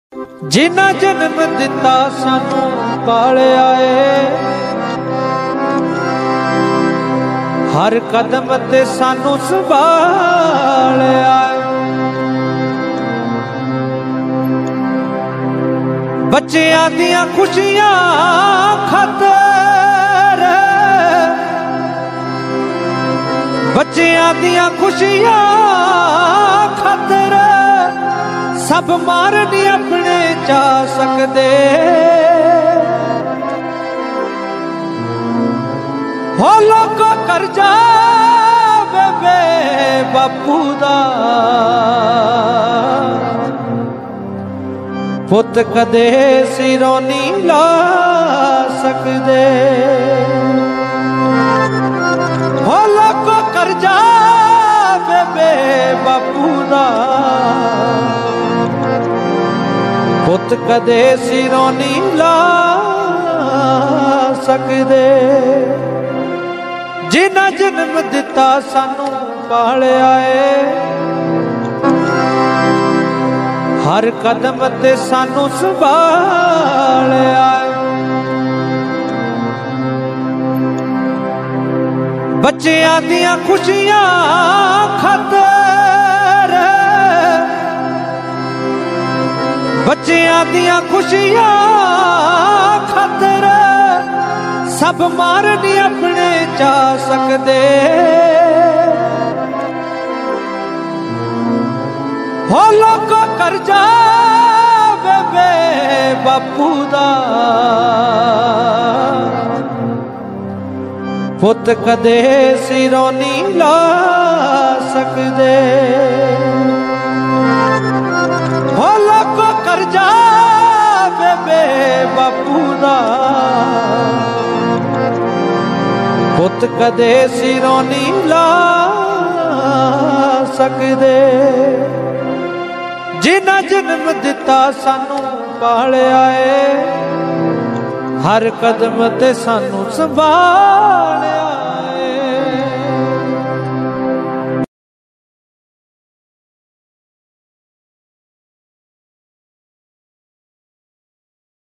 ਜਿਨ੍ਹਾਂ ਜਨਮ ਦਿੱਤਾ ਸਾਨੂੰ ਪਾਲਿਆ ਏ, ਹਰ ਕਦਮ ਤੇ ਸਾਨੂੰ ਸੰਭਾਲਿਆ ਏ। ਬੱਚਿਆਂ ਦੀਆਂ ਖੁਸ਼ੀਆਂ ਖਾਤਰ, ਬੱਚਿਆਂ ਦੀਆਂ ਖੁਸ਼ੀਆਂ ਖਾਤਰ ਸਭ ਮਾਰ ਨਹੀਂ ਆਪਣੇ ਜਾ ਸਕਦੇ। ਹੋ ਲੋਕੋ ਕਰਜ਼ਾ ਵੇ ਬਾਪੂ ਦਾ, ਪੁੱਤ ਕਦੇ ਸਿਰੋਂ ਨਹੀਂ ਲਾ ਸਕਦੇ। ਹੋ ਲੋਕੋ ਕਰਜ਼ਾ ਵੇ ਬਾਪੂ ਦਾ, ਪੁੱਤ ਕਦੇ ਸਿਰੋਂ ਨਹੀਂ ਲਾ ਸਕਦੇ। ਜਿਨ੍ਹਾਂ ਜਨਮ ਦਿੱਤਾ ਸਾਨੂੰ ਪਾਲਿਆ ਏ, ਹਰ ਕਦਮ ਤੇ ਸਾਨੂੰ ਸੰਭਾਲਿਆ ਏ। ਬੱਚਿਆਂ ਦੀਆਂ ਖੁਸ਼ੀਆਂ ਖਾਤਰ, ਬੱਚਿਆਂ ਦੀਆਂ ਖੁਸ਼ੀਆਂ ਖਾਤਰ ਸਭ ਮਾਰ ਨਹੀਂ ਆਪਣੇ ਜਾ ਸਕਦੇ। ਹੋ ਲੋਕੋ ਕਰਜ਼ਾ ਵੇ ਬਾਪੂ ਦਾ, ਪੁੱਤ ਕਦੇ ਸਿਰੋਂ ਨਹੀਂ ਲਾ ਸਕਦੇ। ਹੋ ਲੋਕੋ ਕਰਜ਼ਾ ਵੇ ਬਾਪੂ ਦਾ, ਪੁੱਤ ਕਦੇ ਸਿਰੋਂ ਨਹੀਂ ਲਾ ਸਕਦੇ। ਜਿਨ੍ਹਾਂ ਜਨਮ ਦਿੱਤਾ ਸਾਨੂੰ ਪਾਲਿਆ ਏ, ਹਰ ਕਦਮ ਤੇ ਸਾਨੂੰ ਸੰਭਾਲਿਆ।